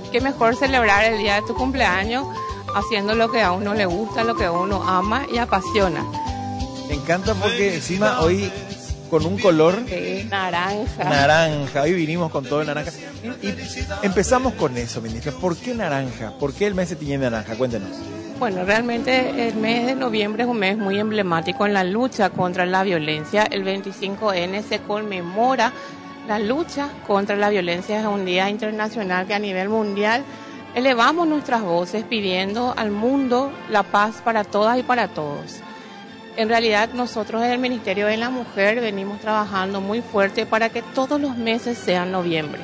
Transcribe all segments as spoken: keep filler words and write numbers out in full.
qué mejor celebrar el día de tu cumpleaños haciendo lo que a uno le gusta, lo que a uno ama y apasiona. Me encanta porque encima hoy con un color Sí, naranja. naranja, hoy vinimos con todo el naranja. Y empezamos con eso, ministra. ¿Por qué naranja? ¿Por qué el mes se tiñe de naranja? Cuéntenos. Bueno, realmente el mes de noviembre es un mes muy emblemático en la lucha contra la violencia. El veinticinco ene se conmemora la lucha contra la violencia. Es un día internacional que a nivel mundial elevamos nuestras voces pidiendo al mundo la paz para todas y para todos. En realidad nosotros en el Ministerio de la Mujer venimos trabajando muy fuerte para que todos los meses sean noviembre.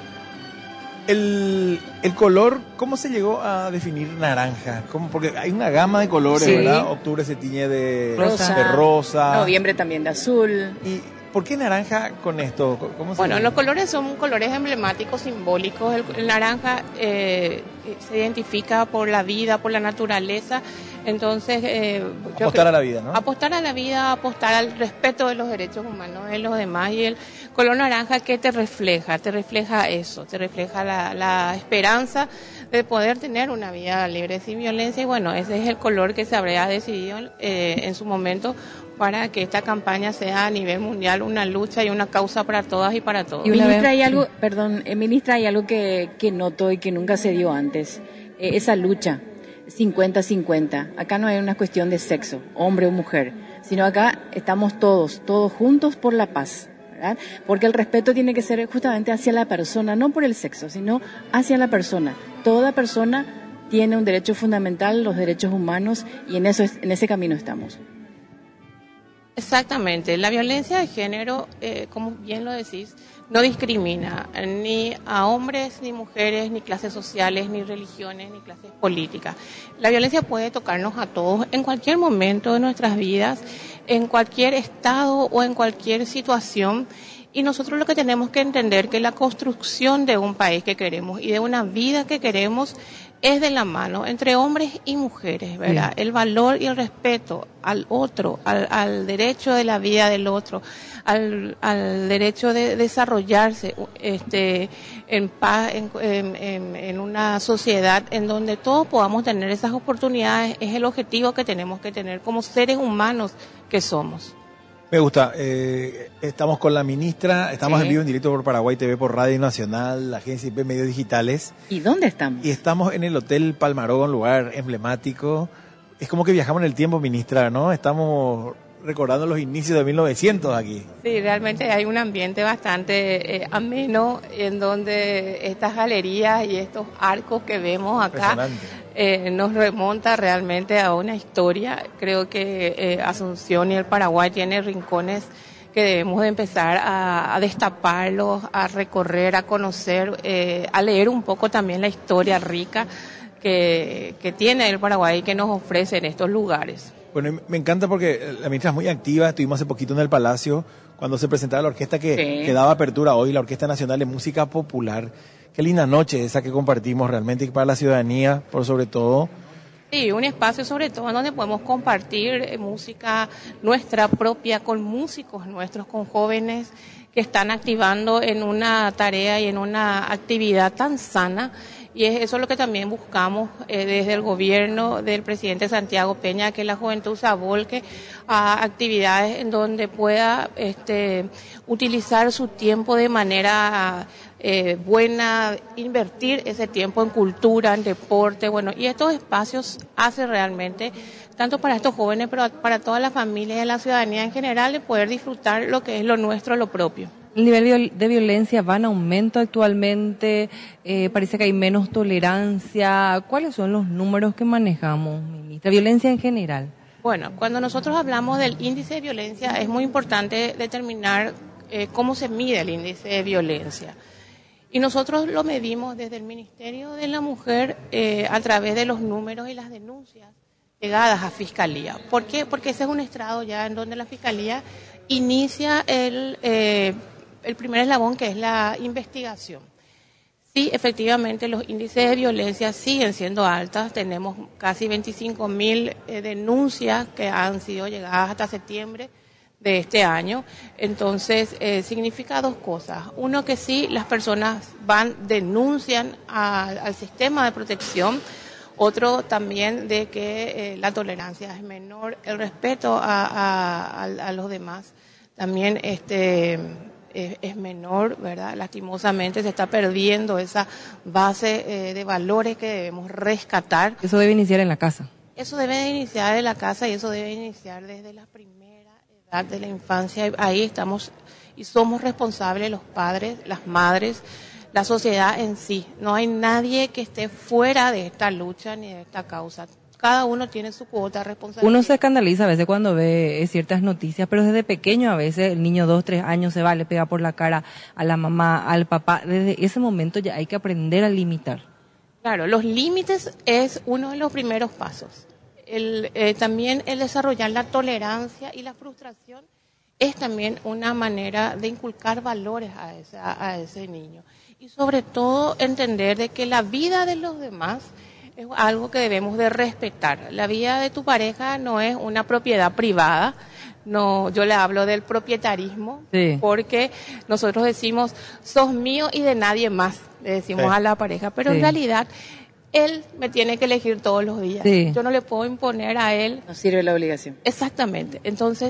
El, el color, ¿cómo se llegó a definir naranja? ¿Cómo? Porque hay una gama de colores, Sí. ¿verdad? Octubre se tiñe de Rosa. de rosa. Noviembre también de azul. ¿Y por qué naranja con esto? ¿Cómo se Bueno, llama? los colores son colores emblemáticos, simbólicos. El, el naranja eh, se identifica por la vida, por la naturaleza. Entonces, eh, yo Apostar creo- a la vida, ¿no? Apostar a la vida, apostar al respeto de los derechos humanos de los demás. Y el color naranja, ¿qué te refleja? Te refleja eso, te refleja la, la esperanza de poder tener una vida libre sin violencia. Y bueno, ese es el color que se habría decidido eh, en su momento para que esta campaña sea a nivel mundial una lucha y una causa para todas y para todos. Y una Ministra, vez- hay algo, perdón, eh, ministra, hay algo que, que noto y que nunca se dio antes. Eh, esa lucha, cincuenta cincuenta. Acá no hay una cuestión de sexo, hombre o mujer, sino acá estamos todos, todos juntos por la paz, ¿verdad? Porque el respeto tiene que ser justamente hacia la persona, no por el sexo, sino hacia la persona. Toda persona tiene un derecho fundamental, los derechos humanos, y en eso es- en ese camino estamos. Exactamente, la violencia de género, eh, como bien lo decís, no discrimina ni a hombres, ni mujeres, ni clases sociales, ni religiones, ni clases políticas. La violencia puede tocarnos a todos en cualquier momento de nuestras vidas, en cualquier estado o en cualquier situación. Y nosotros lo que tenemos que entender que la construcción de un país que queremos y de una vida que queremos es de la mano entre hombres y mujeres, ¿verdad? El valor y el respeto al otro, al, al derecho de la vida del otro, al, al derecho de desarrollarse este, en paz, en, en, en, en una sociedad en donde todos podamos tener esas oportunidades, es el objetivo que tenemos que tener como seres humanos que somos. Me gusta. Eh, estamos con la ministra, estamos Sí. en vivo en directo por Paraguay T V, por Radio Nacional, la agencia I P Medios Digitales, ¿Y dónde estamos? y estamos en el Hotel Palmaró, un lugar emblemático. Es como que viajamos en el tiempo, ministra, ¿no? Estamos recordando los inicios de mil novecientos aquí. Sí, realmente hay un ambiente bastante eh, ameno en donde estas galerías y estos arcos que vemos acá Impresionante. eh, nos remonta realmente a una historia. Creo que eh, Asunción y el Paraguay tienen rincones que debemos de empezar a, a destaparlos, a recorrer, a conocer, eh, a leer un poco también la historia rica que, que tiene el Paraguay y que nos ofrece en estos lugares. Bueno, me encanta porque la ministra es muy activa. Estuvimos hace poquito en el Palacio cuando se presentaba la orquesta que, Sí. que daba apertura hoy, la Orquesta Nacional de Música Popular. Qué linda noche esa que compartimos realmente para la ciudadanía, por sobre todo. Sí, un espacio sobre todo en donde podemos compartir eh, música nuestra propia con músicos nuestros, con jóvenes que están activando en una tarea y en una actividad tan sana. Y es eso lo que también buscamos eh, desde el gobierno del presidente Santiago Peña, que la juventud se volque a actividades en donde pueda este, utilizar su tiempo de manera eh, buena, invertir ese tiempo en cultura, en deporte, bueno, y estos espacios hacen realmente, tanto para estos jóvenes, pero para toda la familia y la ciudadanía en general, de poder disfrutar lo que es lo nuestro, lo propio. El nivel viol- de violencia va en aumento actualmente, eh, parece que hay menos tolerancia. ¿Cuáles son los números que manejamos, ministra? Violencia en general. Bueno, cuando nosotros hablamos del índice de violencia es muy importante determinar eh, cómo se mide el índice de violencia. Y nosotros lo medimos desde el Ministerio de la Mujer eh, a través de los números y las denuncias llegadas a Fiscalía. ¿Por qué? Porque ese es un estrado ya en donde la Fiscalía inicia el, eh, el primer eslabón, que es la investigación. Sí, efectivamente, los índices de violencia siguen siendo altos. Tenemos casi veinticinco mil eh, denuncias que han sido llegadas hasta septiembre de este año. Entonces, eh, significa dos cosas. Uno, que sí, las personas van, denuncian a, al sistema de protección. Otro también de que eh, la tolerancia es menor, el respeto a, a, a, a los demás también este es, es menor, ¿verdad? Lastimosamente se está perdiendo esa base eh, de valores que debemos rescatar. Eso debe iniciar en la casa. Eso debe de iniciar en la casa y eso debe iniciar desde la primera edad de la infancia. Ahí estamos y somos responsables los padres, las madres, la sociedad en sí. No hay nadie que esté fuera de esta lucha ni de esta causa. Cada uno tiene su cuota de responsabilidad. Uno se escandaliza a veces cuando ve eh, ciertas noticias, pero desde pequeño a veces el niño dos, tres años se va, le pega por la cara a la mamá, al papá. Desde ese momento ya hay que aprender a limitar. Claro, los límites es uno de los primeros pasos. El, eh, también el desarrollar la tolerancia y la frustración es también una manera de inculcar valores a ese, a, a ese niño. Y sobre todo entender de que la vida de los demás es algo que debemos de respetar. La vida de tu pareja no es una propiedad privada. No, yo le hablo del propietarismo, sí. Porque nosotros decimos, sos mío y de nadie más, le decimos sí. a la pareja, pero sí. En realidad él me tiene que elegir todos los días. Sí. Yo no le puedo imponer a él. No sirve la obligación. Exactamente. Entonces,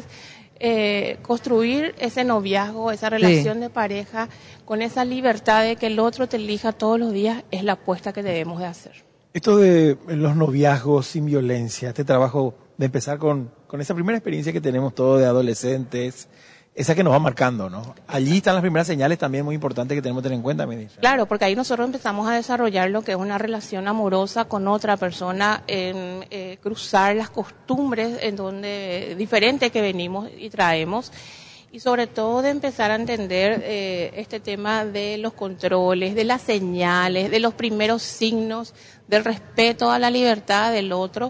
eh, construir ese noviazgo, esa relación sí. de pareja, con esa libertad de que el otro te elija todos los días, es la apuesta que debemos de hacer. Esto de los noviazgos sin violencia, este trabajo de empezar con, con esa primera experiencia que tenemos todos de adolescentes, esa que nos va marcando, ¿no? Allí están las primeras señales también muy importantes que tenemos que tener en cuenta, ministra. Claro, porque ahí nosotros empezamos a desarrollar lo que es una relación amorosa con otra persona, en eh, cruzar las costumbres en donde diferentes que venimos y traemos. Y sobre todo de empezar a entender eh, este tema de los controles, de las señales, de los primeros signos, del respeto a la libertad del otro.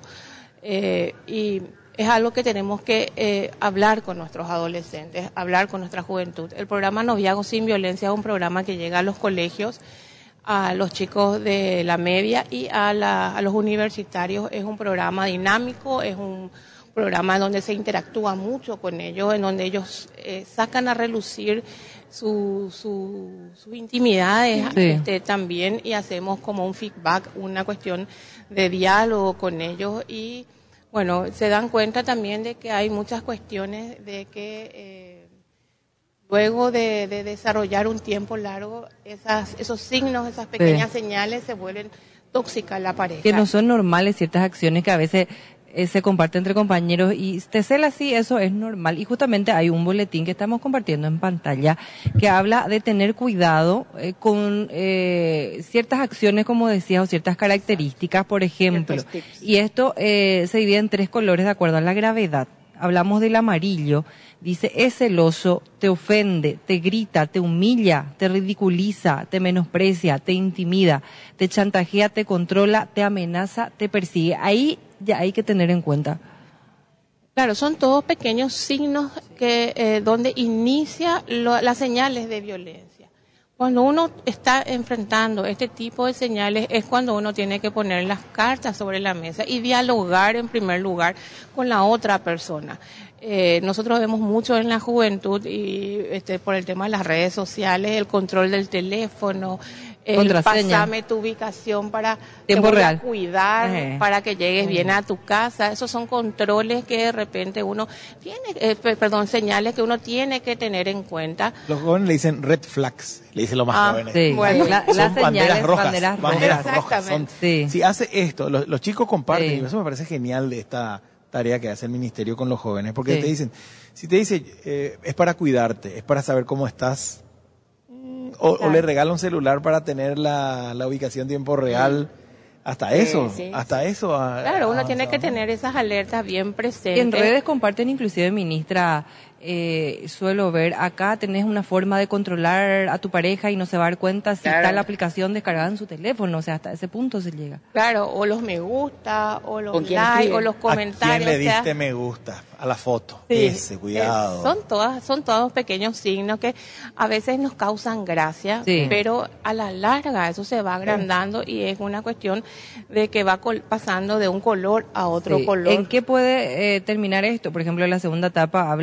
Eh, y es algo que tenemos que eh, hablar con nuestros adolescentes, hablar con nuestra juventud. El programa Noviazgo Sin Violencia es un programa que llega a los colegios, a los chicos de la media y a, la, a los universitarios. Es un programa dinámico, es un programa donde se interactúa mucho con ellos, en donde ellos eh, sacan a relucir su, su, sus intimidades sí. este, también, y hacemos como un feedback, una cuestión de diálogo con ellos, y bueno, se dan cuenta también de que hay muchas cuestiones de que eh, luego de, de desarrollar un tiempo largo, esas, esos signos, esas pequeñas sí. señales se vuelven tóxicas en la pareja. Que no son normales ciertas acciones que a veces Eh, se comparte entre compañeros y te cela así, eso es normal. Y justamente hay un boletín que estamos compartiendo en pantalla que habla de tener cuidado eh, con eh, ciertas acciones, como decías, o ciertas características, por ejemplo. Y esto eh, se divide en tres colores de acuerdo a la gravedad. Hablamos del amarillo, dice, es celoso, te ofende, te grita, te humilla, te ridiculiza, te menosprecia, te intimida, te chantajea, te controla, te amenaza, te persigue. Ahí ya hay que tener en cuenta. Claro, son todos pequeños signos que eh, donde inicia lo, las señales de violencia. Cuando uno está enfrentando este tipo de señales es cuando uno tiene que poner las cartas sobre la mesa y dialogar en primer lugar con la otra persona. Eh, nosotros vemos mucho en la juventud y este, por el tema de las redes sociales, el control del teléfono, el pasame tu ubicación para tiempo real, cuidar, uh-huh. para que llegues uh-huh. bien a tu casa. Esos son controles que de repente uno tiene, eh, perdón, señales que uno tiene que tener en cuenta. Los jóvenes le dicen red flags, le dicen los más ah, jóvenes. Sí. Bueno, la, son las banderas señales, rojas, banderas, banderas rojas. rojas. Son, sí. Si hace esto, los, los chicos comparten, sí. y eso me parece genial de esta tarea que hace el ministerio con los jóvenes, porque sí. te dicen, si te dice, eh, es para cuidarte, es para saber cómo estás, o, claro. o le regala un celular para tener la, la ubicación en tiempo real, hasta sí, eso, sí, hasta sí. eso. Claro, uno tiene que tener esas alertas bien presentes. Y en redes comparten inclusive, ministra, eh, suelo ver, acá tenés una forma de controlar a tu pareja y no se va a dar cuenta si claro. está la aplicación descargada en su teléfono, o sea, hasta ese punto se llega. Claro, o los me gusta, o los likes, o los comentarios. ¿A quién le diste o sea, me gusta a la foto? Sí, ese, cuidado. Es, son todas, son todos pequeños signos que a veces nos causan gracia, sí. pero a la larga eso se va agrandando sí. y es una cuestión de que va col- pasando de un color a otro sí. color. ¿En qué puede eh, terminar esto? Por ejemplo, la segunda etapa habla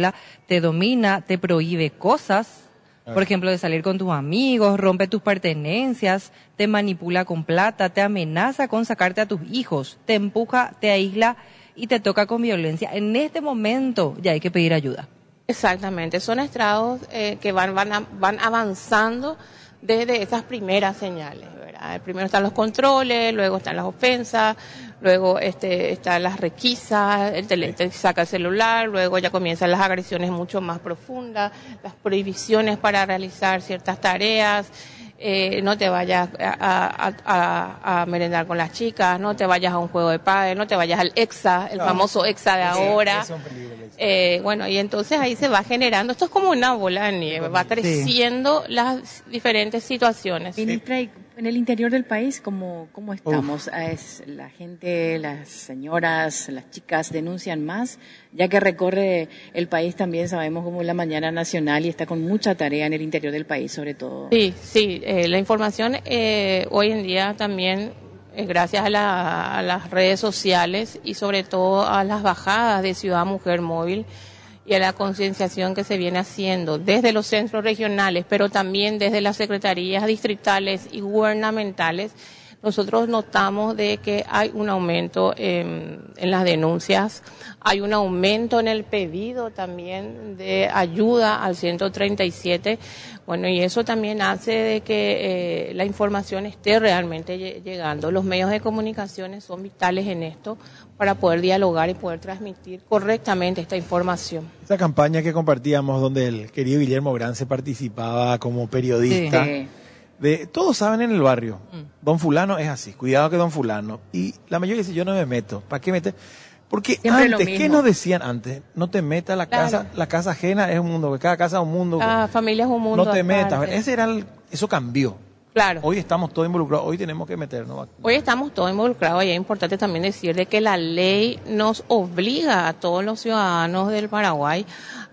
te domina, te prohíbe cosas, por ejemplo, de salir con tus amigos, rompe tus pertenencias, te manipula con plata, te amenaza con sacarte a tus hijos, te empuja, te aísla y te toca con violencia. En este momento ya hay que pedir ayuda. Exactamente, son estrados eh, que van, van, a- van avanzando desde esas primeras señales, ¿verdad? Primero están los controles, luego están las ofensas, luego este, están las requisas, el tele, te saca el celular, luego ya comienzan las agresiones mucho más profundas, las prohibiciones para realizar ciertas tareas, eh, no te vayas a, a, a, a merendar con las chicas, no te vayas a un juego de pádel, no te vayas al EXA, el No. famoso EXA de Sí, ahora. es un peligro, Alexa. Eh, bueno, y entonces ahí se va generando, esto es como una bola de nieve, va creciendo las diferentes situaciones. Ministra, y en el interior del país, ¿cómo, cómo estamos? ¿Es la gente, las señoras, las chicas denuncian más? Ya que recorre el país también, sabemos como la Mañana Nacional y está con mucha tarea en el interior del país, sobre todo. Sí, sí, eh, la información eh, hoy en día también, eh, gracias a, la- a las redes sociales y sobre todo a las bajadas de Ciudad Mujer Móvil y a la concienciación que se viene haciendo desde los centros regionales, pero también desde las secretarías distritales y gubernamentales, nosotros notamos de que hay un aumento en, en las denuncias, hay un aumento en el pedido también de ayuda al ciento treinta y siete, bueno, y eso también hace de que eh, la información esté realmente lle- llegando. Los medios de comunicación son vitales en esto para poder dialogar y poder transmitir correctamente esta información. Esa campaña que compartíamos donde el querido Guillermo Grance participaba como periodista. Sí. De, todos saben en el barrio, don fulano es así, cuidado que don fulano. Y la mayoría dice, yo no me meto, ¿para qué meter? Porque Siempre lo antes, ¿qué mismo. nos decían antes? No te metas a la Claro. casa, la casa ajena es un mundo, cada casa es un mundo. Cada familia es un mundo no te metas. aparte. Ese era el- eso cambió. Claro. Hoy estamos todos involucrados, hoy tenemos que meternos. Hoy estamos todos involucrados y es importante también decir de que la ley nos obliga a todos los ciudadanos del Paraguay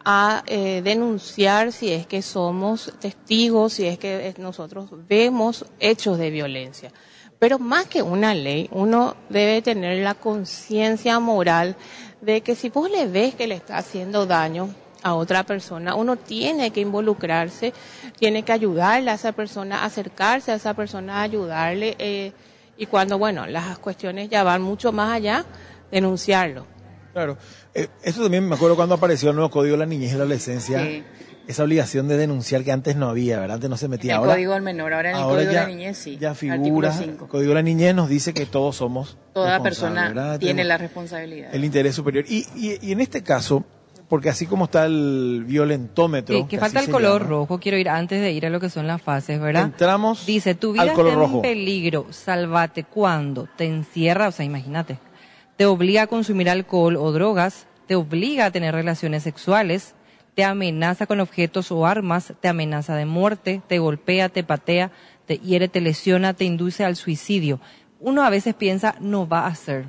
a eh, denunciar si es que somos testigos, si es que eh, nosotros vemos hechos de violencia. Pero más que una ley, uno debe tener la conciencia moral de que si vos le ves que le está haciendo daño a otra persona, uno tiene que involucrarse, tiene que ayudarle a esa persona, acercarse a esa persona, ayudarle, eh, y cuando, bueno, las cuestiones ya van mucho más allá, denunciarlo. Claro. Eh, eso también me acuerdo cuando apareció el nuevo Código de la Niñez y la Adolescencia, Sí. esa obligación de denunciar que antes no había, ¿verdad? Antes no se En metía. el Ahora, Código del Menor, ahora en el ahora Código ya, de la Niñez, sí. ya Artículo figura, cinco. el Código de la Niñez nos dice que todos somos Toda responsables, persona ¿verdad? tiene Tenemos la responsabilidad. el interés superior. Y, y, y en este caso, porque así como está el violentómetro, Sí, que así falta el se color llama, rojo. Quiero ir antes de ir a lo que son las fases, ¿verdad? entramos Dice, tu vida al está color en rojo. peligro, sálvate cuando te encierra, o sea, imagínate, te obliga a consumir alcohol o drogas, te obliga a tener relaciones sexuales, te amenaza con objetos o armas, te amenaza de muerte, te golpea, te patea, te hiere, te lesiona, te induce al suicidio. Uno a veces piensa, no va a hacer.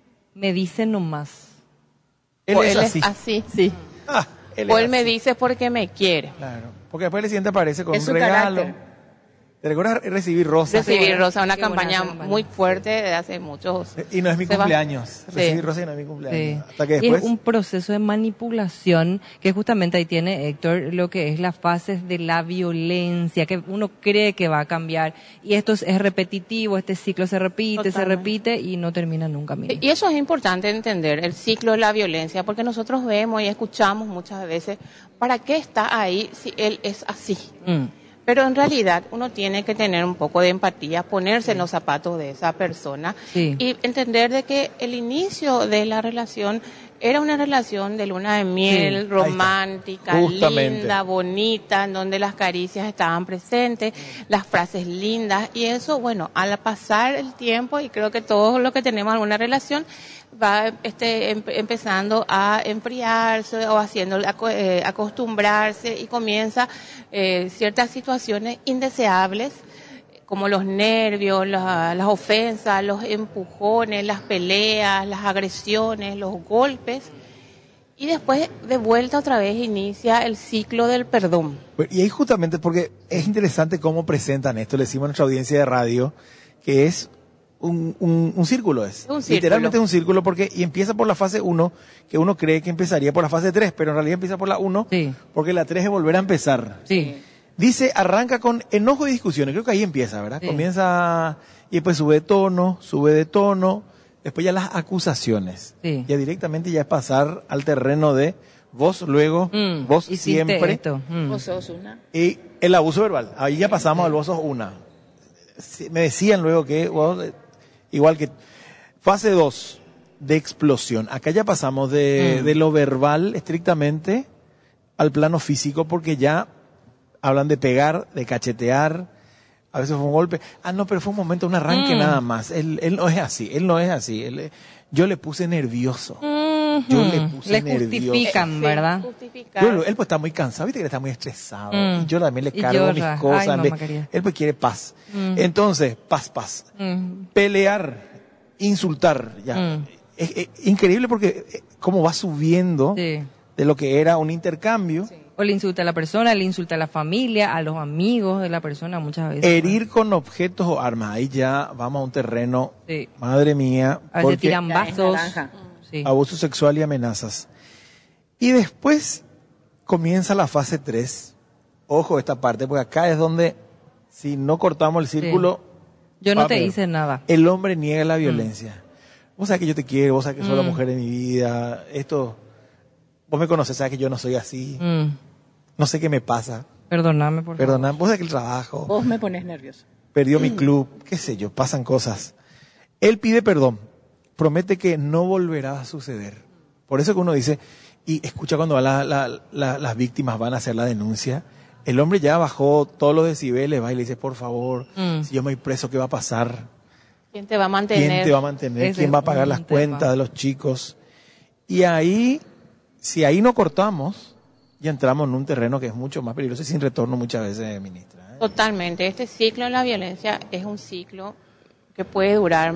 Me dice nomás. Él O es él así. es así, sí. Ah, él O es él me así. dice porque me quiere. Claro. Porque después el siguiente aparece con Es un su regalo. carácter. ¿Te recuerdas recibir rosas? Recibir buena, Rosa, una qué buena campaña esa campaña. muy fuerte de hace muchos. Y no es mi Se va- cumpleaños. Sí. Recibir rosas y no es mi cumpleaños. Sí. Hasta que Y después... es un proceso de manipulación que justamente ahí tiene Héctor lo que es las fases de la violencia, que uno cree que va a cambiar. Y esto es, es repetitivo, este ciclo se repite, se Totalmente. repite y no termina nunca. Miriam. Y eso es importante entender, el ciclo de la violencia, porque nosotros vemos y escuchamos muchas veces, ¿para qué está ahí si él es así? Mm. Pero en realidad uno tiene que tener un poco de empatía, ponerse en los zapatos de esa persona Sí. y entender de que el inicio de la relación era una relación de luna de miel, Sí, ahí está. romántica, Justamente. linda, bonita, en donde las caricias estaban presentes, las frases lindas, y eso, bueno, al pasar el tiempo, y creo que todos los que tenemos alguna relación, va este, em- empezando a enfriarse o haciendo aco- eh, acostumbrarse y comienza eh, ciertas situaciones indeseables como los nervios, la- las ofensas, los empujones, las peleas, las agresiones, los golpes, y después de vuelta otra vez inicia el ciclo del perdón. Y ahí justamente porque es interesante cómo presentan esto, le decimos a nuestra audiencia de radio, que es un, un, un círculo es. Un círculo. Literalmente es un círculo porque y empieza por la fase uno, que uno cree que empezaría por la fase tres, pero en realidad empieza por la uno, Sí. porque la tres es volver a empezar. Sí. Dice, arranca con enojo y discusiones. Creo que ahí empieza, ¿verdad? Sí. Comienza y después sube de tono, sube de tono. Después ya las acusaciones. Sí. Ya directamente ya es pasar al terreno de vos luego, Mm, vos hiciste siempre. esto. Mm. Vos sos una. Y el abuso verbal. Ahí ya pasamos al vos sos una. Sí, me decían luego que vos, eh, igual que fase dos de explosión. Acá ya pasamos de, Mm. de lo verbal estrictamente al plano físico porque ya hablan de pegar, de cachetear. A veces fue un golpe. Ah, no, pero fue un momento, un arranque Mm. nada más. Él, él no es así, él no es así. Él, yo le puse nervioso. Mhm. Yo le puse Le nervioso. justifican, Sí, ¿verdad? justificar. Yo lo- él pues está muy cansado, viste que él está muy estresado. Mm. Y yo también le Y cargo llora. mis cosas. Ay, en vez- mamá querida. él pues quiere paz. Mm. Entonces, paz, paz. Mm. Pelear, insultar. Ya. Mm. Es, es increíble porque eh, cómo va subiendo Sí. de lo que era un intercambio. O le insulta a la persona, le insulta a la familia, a los amigos de la persona muchas veces. Herir con objetos o armas. Ahí ya vamos a un terreno, Sí. madre mía. A veces porque tiran Ya es vasos. naranja. Sí. abuso sexual y amenazas. Y después comienza la fase tres. Ojo esta parte, porque acá es donde, si no cortamos el círculo, Yo no va te peor. hice nada. El hombre niega la violencia. Vos sabés que yo te quiero, vos sabés que sos la Mm. mujer de mi vida. Esto, vos me conoces, sabés que yo no soy así. Mm. No sé qué me pasa. Perdóname, por favor. Perdona, vos sabés que el trabajo, Vos me pones nervioso. perdió mi club, qué sé yo, pasan cosas. Él pide perdón, promete que no volverá a suceder. Por eso que uno dice, y escucha cuando va la- la- la- las víctimas van a hacer la denuncia, el hombre ya bajó todos los decibeles, va y le dice, por favor, Mm. si yo me voy preso, ¿qué va a pasar? ¿Quién te va a mantener? ¿Quién te va a mantener? Ese ¿Quién va a es pagar un las tema. cuentas de los chicos? Y ahí, si ahí no cortamos, ya entramos en un terreno que es mucho más peligroso y sin retorno muchas veces, ministra. ¿eh? Totalmente. Este ciclo de la violencia es un ciclo que puede durar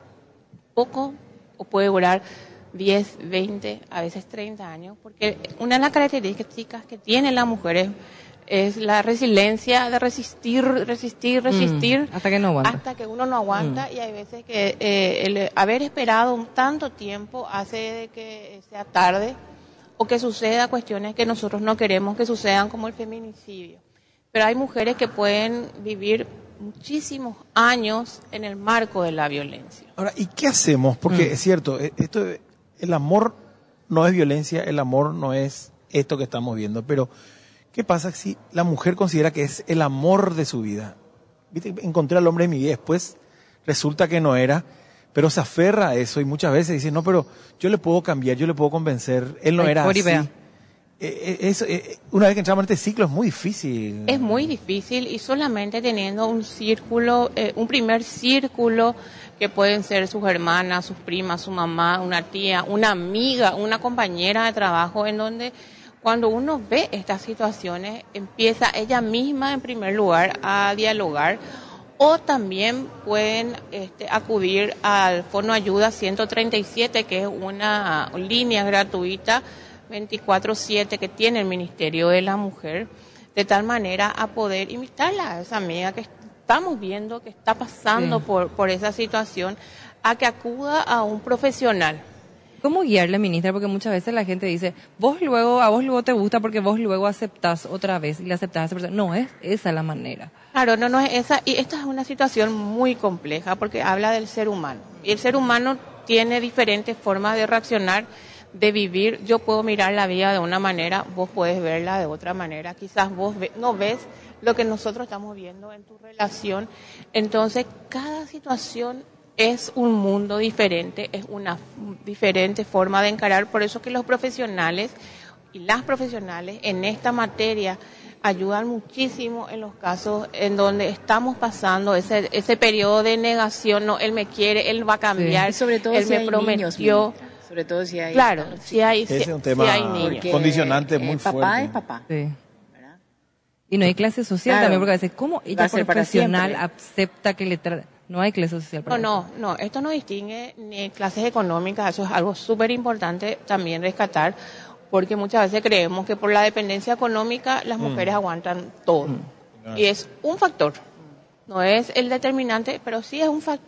poco o puede durar diez, veinte, a veces treinta años, porque una de las características que tienen las mujeres es la resiliencia de resistir, resistir, resistir. Mm, hasta que no aguanta. Hasta que uno no aguanta y hay veces que eh, el haber esperado un tanto tiempo hace de que sea tarde o que suceda cuestiones que nosotros no queremos que sucedan, como el feminicidio. Pero hay mujeres que pueden vivir muchísimos años en el marco de la violencia. Ahora, ¿y qué hacemos? Porque Mm. es cierto, eh, esto, el amor no es violencia, el amor no es esto que estamos viendo, pero ¿qué pasa si la mujer considera que es el amor de su vida? ¿Viste? Encontré al hombre de mi vida, después resulta que no era, pero se aferra a eso y muchas veces dice, no, pero yo le puedo cambiar, yo le puedo convencer, él no Ay, era Cori, así. vea. Eh, eh, eso, eh, una vez que entramos en este ciclo es muy difícil. Es muy difícil y solamente teniendo un círculo, eh, un primer círculo que pueden ser sus hermanas, sus primas, su mamá, una tía, una amiga, una compañera de trabajo, en donde cuando uno ve estas situaciones empieza ella misma en primer lugar a dialogar, o también pueden este, acudir al Fono Ayuda ciento treinta y siete, que es una línea gratuita veinticuatro siete que tiene el Ministerio de la Mujer, de tal manera a poder invitarla a esa amiga que estamos viendo que está pasando Sí. por, por esa situación, a que acuda a un profesional. ¿Cómo guiarle, ministra? Porque muchas veces la gente dice, vos luego, a vos luego te gusta porque vos luego aceptás otra vez y le aceptás a esa persona. No, es esa la manera. Claro, no, no es esa, y esta es una situación muy compleja porque habla del ser humano. Y el ser humano tiene diferentes formas de reaccionar, de vivir. Yo puedo mirar la vida de una manera, vos podés verla de otra manera. Quizás vos ve- no ves lo que nosotros estamos viendo en tu relación. Entonces, cada situación es un mundo diferente, es una f- diferente forma de encarar. Por eso que los profesionales y las profesionales en esta materia ayudan muchísimo en los casos en donde estamos pasando ese ese periodo de negación. No, él me quiere, él va a cambiar, Y sobre todo él si me hay prometió. niños, ministra. Sobre todo si hay... Claro, si hay, si, Ese es un si tema hay niños. Porque, condicionante muy eh, papá fuerte. es papá, Sí. ¿verdad? Y no hay clase social Claro. también, porque a veces, ¿cómo Va ella a ser para profesional siempre. acepta que le tra... No hay clase social para No, eso. no, no, esto no distingue ni clases económicas, eso es algo súper importante también rescatar, porque muchas veces creemos que por la dependencia económica las mujeres aguantan todo. Y es un factor, no es el determinante, pero sí es un factor.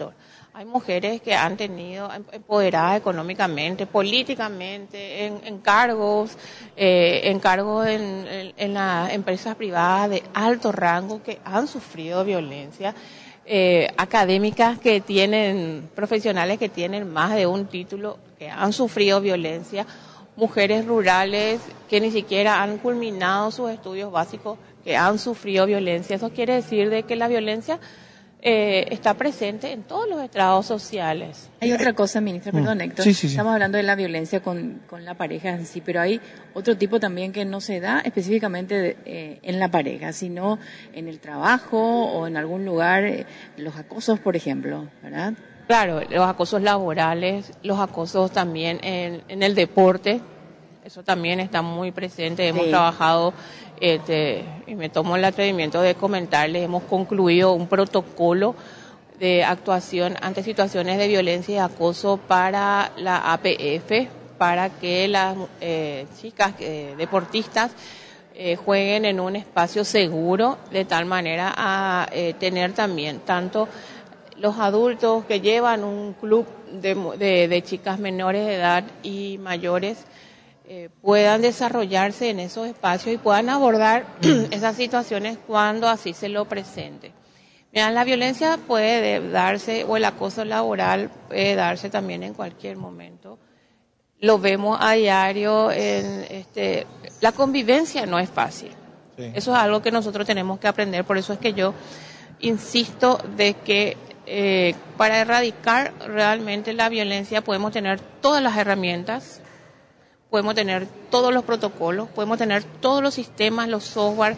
Hay mujeres que han tenido empoderadas económicamente, políticamente, en, en cargos, eh, en cargos en, en, en las empresas privadas de alto rango que han sufrido violencia, eh, académicas que tienen, profesionales que tienen más de un título, que han sufrido violencia, mujeres rurales que ni siquiera han culminado sus estudios básicos, que han sufrido violencia. Eso quiere decir de que la violencia Eh, está presente en todos los estrados sociales. Hay otra cosa, ministra, perdón, Héctor. Sí, sí, sí. Estamos hablando de la violencia con, con la pareja en sí, pero hay otro tipo también que no se da específicamente de, eh, en la pareja, sino en el trabajo o en algún lugar, eh, los acosos, por ejemplo, ¿verdad? Claro, los acosos laborales, los acosos también en, en el deporte, eso también está muy presente. Hemos Sí. trabajado, este, y me tomo el atrevimiento de comentarles, hemos concluido un protocolo de actuación ante situaciones de violencia y acoso para la A P F, para que las eh, chicas eh, deportistas eh, jueguen en un espacio seguro, de tal manera a eh, tener también tanto los adultos que llevan un club de, de, de chicas menores de edad y mayores, Eh, puedan desarrollarse en esos espacios y puedan abordar esas situaciones cuando así se lo presente. Mira, la violencia puede darse, o el acoso laboral puede darse también en cualquier momento. Lo vemos a diario. En este, la convivencia no es fácil. Sí. Eso es algo que nosotros tenemos que aprender. Por eso es que yo insisto de que eh, para erradicar realmente la violencia podemos tener todas las herramientas, podemos tener todos los protocolos, podemos tener todos los sistemas, los software,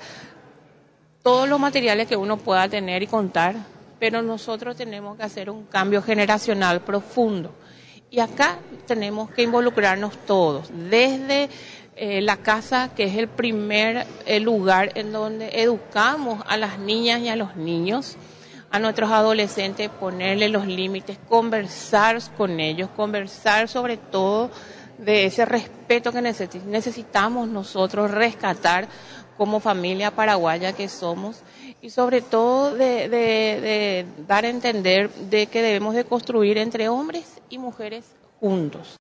todos los materiales que uno pueda tener y contar, pero nosotros tenemos que hacer un cambio generacional profundo. Y acá tenemos que involucrarnos todos, desde eh, la casa, que es el primer eh, lugar en donde educamos a las niñas y a los niños, a nuestros adolescentes, ponerle los límites, conversar con ellos, conversar sobre todo de ese respeto que necesitamos nosotros rescatar como familia paraguaya que somos, y sobre todo de, de, de dar a entender de que debemos de construir entre hombres y mujeres juntos.